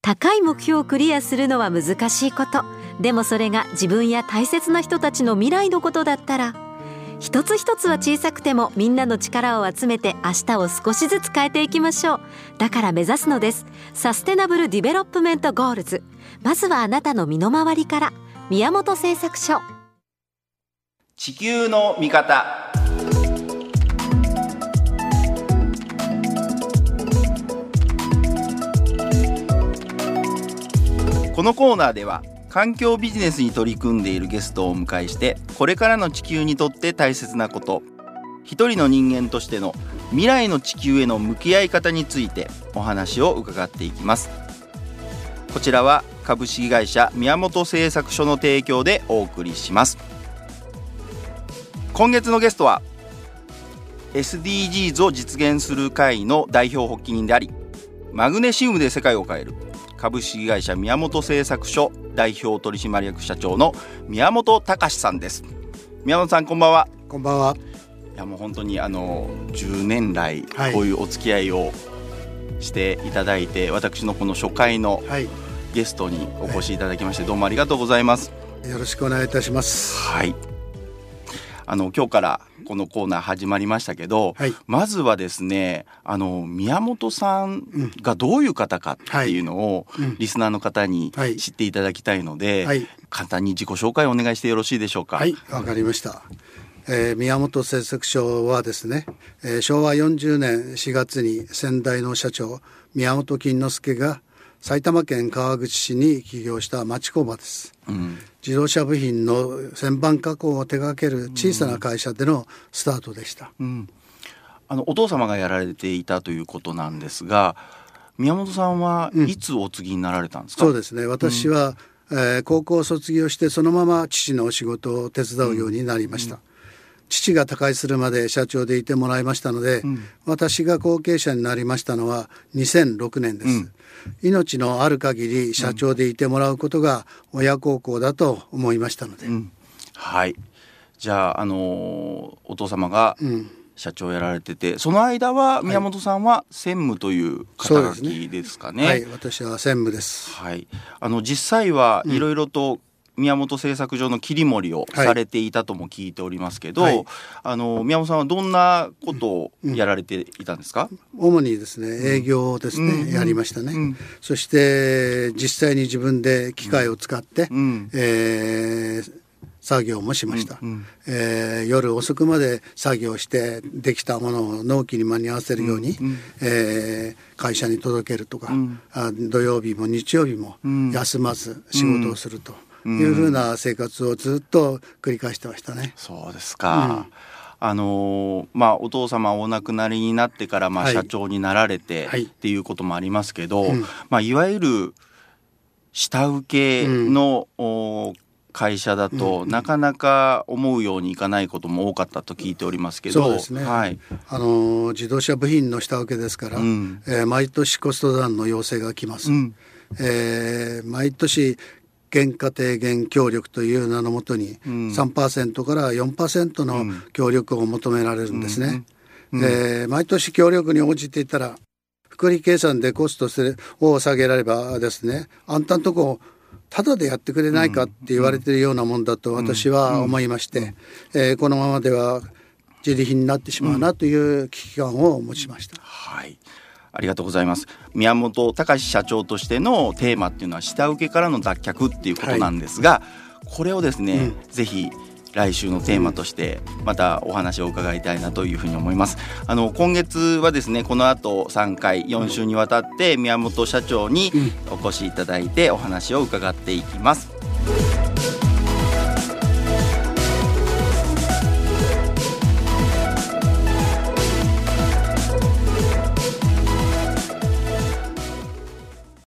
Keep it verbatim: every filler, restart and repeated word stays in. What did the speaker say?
高い目標をクリアするのは難しいこと。でもそれが自分や大切な人たちの未来のことだったら、一つ一つは小さくてもみんなの力を集めて明日を少しずつ変えていきましょう。だから目指すのです。サステナブルディベロップメントゴールズ。まずはあなたの身の回りから。宮本製作所。 地球の味方。このコーナーでは環境ビジネスに取り組んでいるゲストをお迎えして、これからの地球にとって大切なこと、一人の人間としての未来の地球への向き合い方についてお話を伺っていきます。こちらは株式会社宮本製作所の提供でお送りします。今月のゲストは エスディージーズ を実現する会の代表発起人であり、マグネシウムで世界を変える株式会社宮本製作所代表取締役社長の宮本隆さんです。宮本さん、こんばんは。 こんばんは。 いや、もう本当にあのじゅうねん来こういうお付き合いをしていただいて、はい、私のこの初回のゲストにお越しいただきまして、どうもありがとうございます。 よろしくお願いいたします。 はい、あの今日からこのコーナー始まりましたけど、はい、まずはですね、あの宮本さんがどういう方かっていうのを、うんはい、リスナーの方に知っていただきたいので、はい、簡単に自己紹介をお願いしてよろしいでしょうか。 はい、わかりました。えー、宮本製作所はですね、えー、しょうわよんじゅうねんしがつに先代の社長宮本金之助が埼玉県川口市に起業した町工場です。うん、自動車部品の旋盤加工を手掛ける小さな会社でのスタートでした。うんうん、 あのお父様がやられていたということなんですが、宮本さんはいつお継ぎになられたんですか。 うん、そうですね、私は、うん、えー、高校を卒業してそのまま父のお仕事を手伝うようになりました。うんうん、父が他界するまで社長でいてもらいましたので、うん、私が後継者になりましたのはにせんろくねんです。うん、命のある限り社長でいてもらうことが親孝行だと思いましたので、うん、 はい。じゃあ、あのー、お父様が社長をやられてて、うん、その間は宮本さんは専務という肩書きですかね。 はい、私は専務です。 はい、あの実際はいろいろと、うん、宮本製作所の切り盛りをされていたとも聞いておりますけど、はい、あの宮本さんはどんなことをやられていたんですか。 うん、主にですね、営業をですね、うん、やりましたね。うん、そして実際に自分で機械を使って、うん、えー、作業もしました。うんうん、えー、夜遅くまで作業してできたものを納期に間に合わせるように、うんうん、えー、会社に届けるとか、うん、あ土曜日も日曜日も休まず仕事をすると。うんうん、いうふうな生活をずっと繰り返してましたね。 そうですか。うん、あのまあ、お父様お亡くなりになってから、まあ、社長になられて、はい、っていうこともありますけど、うん、まあ、いわゆる下請けの、うん、会社だと、うん、なかなか思うようにいかないことも多かったと聞いておりますけど。 そうですね、はい、あの自動車部品の下請けですから、うん、えー、毎年コストダウンの要請が来ます。うん、えー、毎年原価低減協力という名のもとに さんパーセント から よんパーセント の協力を求められるんですね。うんうんうん、えー、毎年協力に応じていたら複利計算でコストを下げらればですね、あんたんとこただでやってくれないかって言われているようなもんだと私は思いまして、えー、このままでは自利品になってしまうなという危機感を持ちました。 うん、はい、ありがとうございます。宮本隆社長としてのテーマっていうのは下請けからの脱却っていうことなんですが、はい、これをですね、うん、ぜひ来週のテーマとしてまたお話を伺いたいなというふうに思います。あの今月はですね、この後さんかいよん週にわたって宮本社長にお越しいただいてお話を伺っていきます。